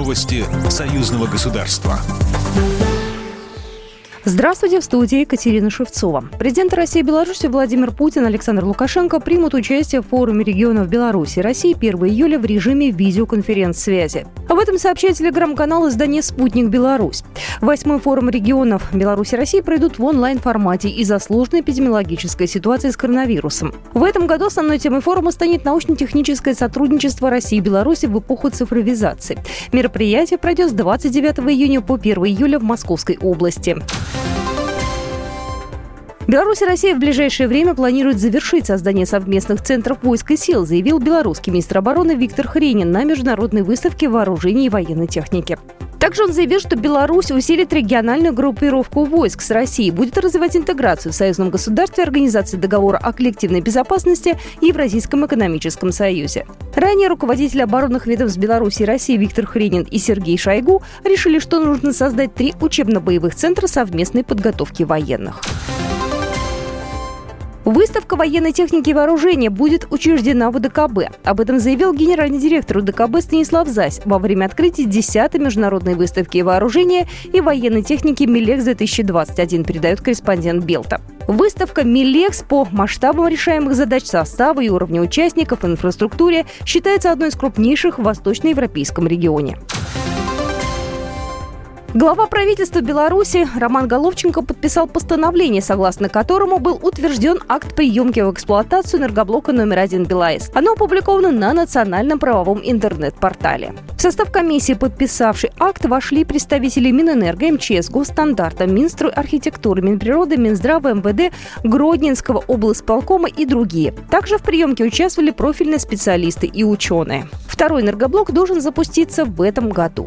Новости союзного государства. Здравствуйте, в студии Екатерина Шевцова. Президенты России и Беларуси Владимир Путин и Александр Лукашенко примут участие в форуме регионов Беларуси и России 1 июля в режиме видеоконференц-связи. Об этом сообщает телеграм-канал издания «Спутник Беларусь». 8-й форум регионов Беларуси и России пройдут в онлайн-формате из-за сложной эпидемиологической ситуации с коронавирусом. В этом году основной темой форума станет научно-техническое сотрудничество России и Беларуси в эпоху цифровизации. Мероприятие пройдет с 29 июня по 1 июля в Московской области. Беларусь и Россия в ближайшее время планируют завершить создание совместных центров войск и сил, заявил белорусский министр обороны Виктор Хренин на международной выставке вооружений и военной техники. Также он заявил, что Беларусь усилит региональную группировку войск с Россией, будет развивать интеграцию в союзном государстве, организации договора о коллективной безопасности и Евразийском экономическом союзе. Ранее руководители оборонных ведомств Беларуси и России Виктор Хренин и Сергей Шойгу решили, что нужно создать 3 учебно-боевых центра совместной подготовки военных. Выставка военной техники и вооружения будет учреждена в УДКБ. Об этом заявил генеральный директор УДКБ Станислав Зась во время открытия 10-й международной выставки вооружения и военной техники «Милекс-2021», передает корреспондент Белта. Выставка «Милекс» по масштабам решаемых задач, составу и уровню участников, инфраструктуре считается одной из крупнейших в восточноевропейском регионе. Глава правительства Беларуси Роман Головченко подписал постановление, согласно которому был утвержден акт приемки в эксплуатацию энергоблока номер 1 БелАЭС. Оно опубликовано на национальном правовом интернет-портале. В состав комиссии, подписавшей акт, вошли представители Минэнерго, МЧС, Госстандарта, Минстрой архитектуры, Минприроды, Минздрава, МВД, Гродненского облсполкома и другие. Также в приемке участвовали профильные специалисты и ученые. Второй энергоблок должен запуститься в этом году.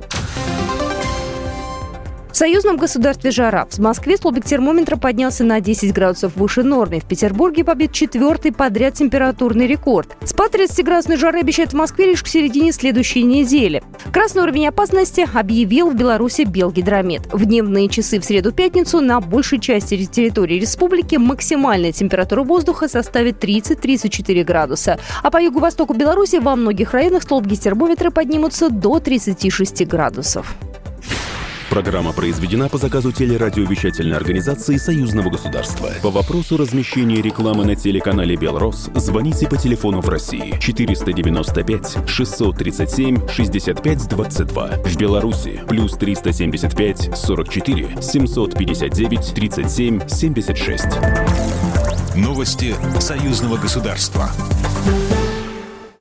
В союзном государстве жара. В Москве столбик термометра поднялся на 10 градусов выше нормы. В Петербурге побит 4-й подряд температурный рекорд. Спад 30-градусной жары обещают в Москве лишь к середине следующей недели. Красный уровень опасности объявил в Беларуси Белгидромет. В дневные часы в среду-пятницу на большей части территории республики максимальная температура воздуха составит 30-34 градуса. А по юго-востоку Беларуси во многих районах столбики термометра поднимутся до 36 градусов. Программа произведена по заказу телерадиовещательной организации Союзного государства. По вопросу размещения рекламы на телеканале «Белрос» звоните по телефону в России 495 637 65 22. В Беларуси плюс 375 44 759 37 76. Новости союзного государства.